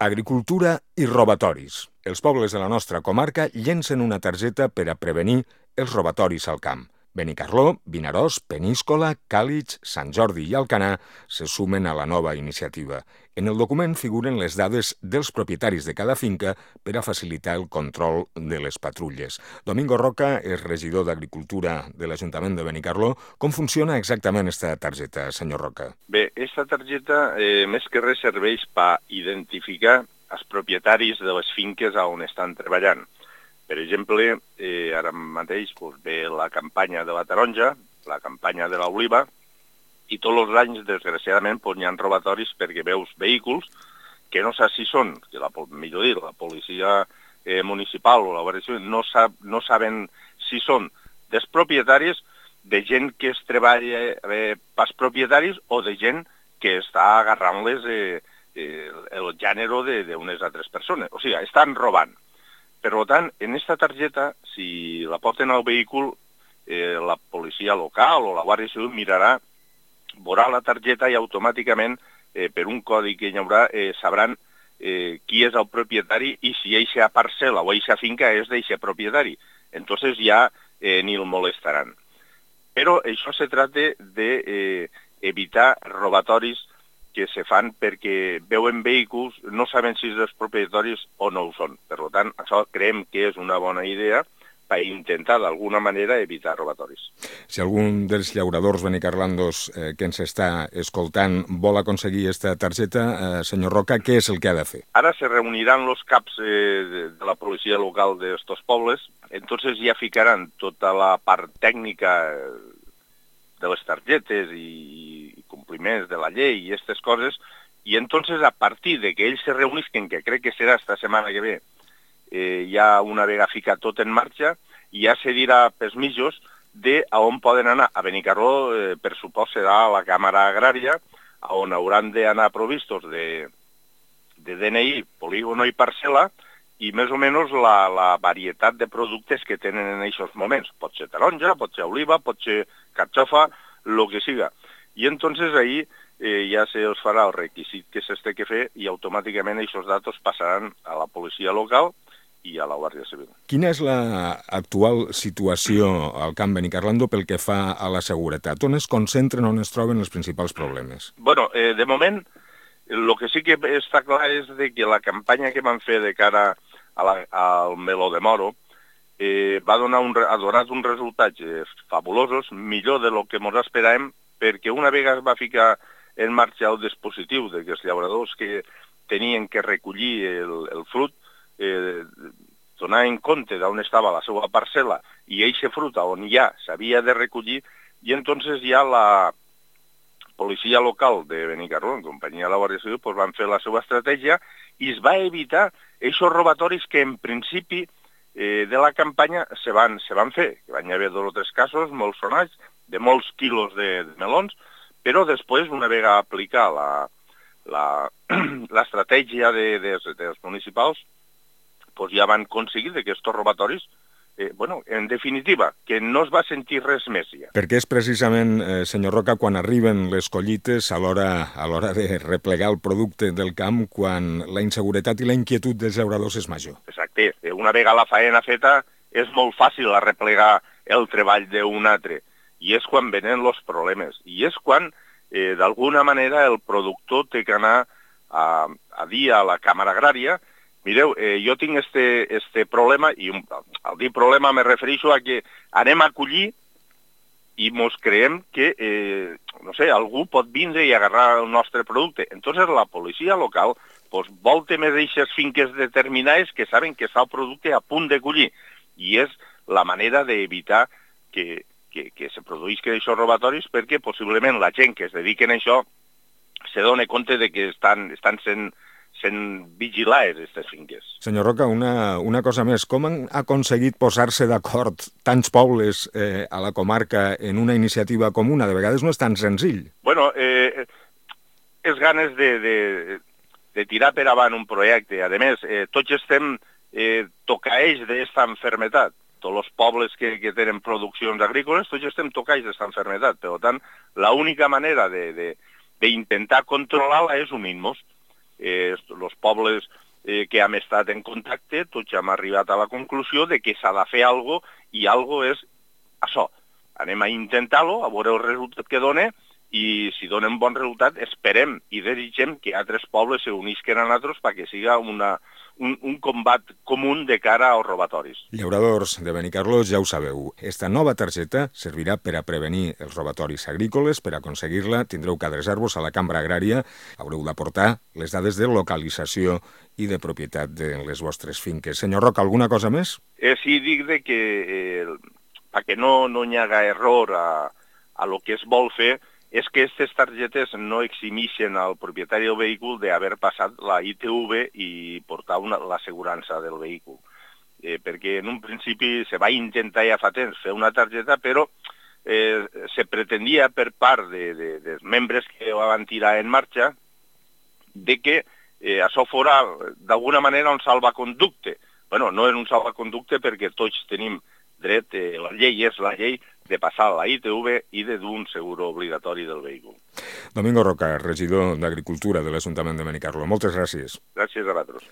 Agricultura i robatoris. Els pobles de la nostra comarca llencen una targeta per a prevenir els robatoris al camp. Benicarló, Vinaròs, Peníscola, Càlig, Sant Jordi i Alcanar se sumen a la nova iniciativa. En el document figuren les dades dels propietaris de cada finca per a facilitar el control de les patrulles. Domingo Roca és regidor d'Agricultura de l'Ajuntament de Benicarló. Com funciona exactament aquesta targeta, senyor Roca? Bé, aquesta targeta més que res serveix per identificar els propietaris de les finques on estan treballant. Per exemple, ara mateix ve la campanya de la taronja, la campanya de l'oliva, i tots els anys, desgraciadament, hi ha robatoris perquè veus vehicles que no saps si són, millor dir, la policia municipal o la Guàrdia Civil no saben si són dels propietaris, de gent que es treballa pels propietaris o de gent que està agarrant-les el gènere d'unes altres persones. O sigui, estan robant. Per tant, en aquesta targeta, si la porten al vehícul, la policia local o la Guàrdia Civil mirarà, veurà la targeta i automàticament, per un codi que hi haurà, sabran qui és el propietari i si eixa parcel·la o eixa finca és d'eixe propietari. Entonces ja ni el molestaran. Però això se trata d'evitar robatoris que se fan perquè veuen vehicles, no saben si és dels propietaris o no ho són. Per tant, això creiem que és una bona idea per intentar d'alguna manera evitar robatoris. Si algun dels llauradors benicarlandos que ens està escoltant vol aconseguir aquesta targeta, senyor Roca, què és el que ha de fer? Ara se reuniran els caps de la policia local d'estos pobles, entonces ja ficaran tota la part tècnica de les targetes i compliments de la llei i aquestes coses, i entonces a partir de que ells se reunisquen, que crec que serà esta setmana que ve, ja una vegada ficat tot en marxa, i ja se dirà pels mitjos de a on poden anar. A Benicarló, per supost, serà a la Càmera Agrària, on hauran d'anar provistos de DNI, polígono i parcel·la, i més o menys la varietat de productes que tenen en aquests moments. Pot ser taronja, pot ser oliva, pot ser carxofa, el que siga. I entonces ahí ja se els farà el requisit que s'ha de fer i automàticament aquests datos passaran a la policia local i a la Guàrdia Civil. Quina és l'actual situació al Camp Benicarlando pel que fa a la seguretat? On es concentren, on es troben els principals problemes? Bueno, de moment, el que sí que està clar és que la campanya que van fer de cara al meló de moro ha donat uns resultats fabulosos, millor de lo que ens esperàvem, perquè una vegada es va ficar en marxa el dispositiu de que els llauradors que tenien que recollir el fruit donar en compte d'on estava la seva parcel·la i eixa fruta on ja s'havia de recollir, i entonces ja la policia local de Benicarló, en companyia de la Guàrdia Civil, van fer la seva estratègia i es va evitar aquests robatoris que en principi de la campanya se van fer. Van haver 2 o 3 casos molt sonats, de molts quilos de melons, però després, una vegada aplicar l'estratègia dels municipals, ja van aconseguir que aquests robatoris, en definitiva, que no es va sentir res més ja. Perquè és precisament, senyor Roca, quan arriben les collites a l'hora de replegar el producte del camp, quan la inseguretat i la inquietud dels llauradors és major. Exacte. Una vegada la faena feta és molt fàcil replegar el treball d'un altre, i és quan venen els problemes, i és quan, d'alguna manera, el productor té que anar a dir a la Càmera Agrària: mireu, jo tinc este problema, i al dir problema me refereixo a que anem a collir i mos creiem que, algú pot vindre i agarrar el nostre producte. Entonces la policia local vol més d'aquestes finques determinades que saben que està el producte a punt de collir, i és la manera d'evitar que se produïsquen aquests robatoris, perquè possiblement la gent que es dediquen a això se dona compte de que estan sent vigilades aquestes finques. Senyor Roca, una cosa més. Com han aconseguit posar-se d'acord tants pobles a la comarca en una iniciativa comuna? De vegades no és tan senzill. Bueno, és ganes de tirar per avant un projecte. A més, tots estem tocats d'esta malaltia. Tots els pobles que tenen produccions agrícoles, tots estem tocats d'esta malaltia. Per tant, l'única manera d'intentar controlar-la és unir-nos. els pobles que hem estat en contacte, tots hem arribat a la conclusió de que s'ha de fer alguna cosa, i alguna cosa és això. Anem a intentar-lo, a veure el resultat que dona, i si donen bon resultat, esperem i desitgem que altres pobles s'unisquen a nosaltres perquè siga un combat comú de cara als robatoris. Llauradors de Benicarló, ja ho sabeu, esta nova targeta servirà per a prevenir els robatoris agrícoles. Per aconseguir-la tindreu que adreçar-vos a la Cambra Agrària, haureu d'aportar les dades de localització i de propietat de les vostres finques. Senyor Roca, alguna cosa més? Sí, dic que perquè no hi haga error a lo que es vol fer, és que aquestes targetes no eximixen al propietari del vehicle d'haver passat la ITV i portar l'assegurança del vehicle. Perquè en un principi se va intentar ja fa temps fer una targeta, però se pretendia per part dels membres que ho van tirar en marxa de que això fora d'alguna manera un salvaconducte. Bueno, no és un salvaconducte perquè tots tenim dret, la llei és la llei, de passar la ITV i de dur un seguro obligatori del vehicle. Domingo Roca, regidor d'Agricultura de l'Ajuntament de Benicarló. Moltes gràcies. Gràcies a vosaltres.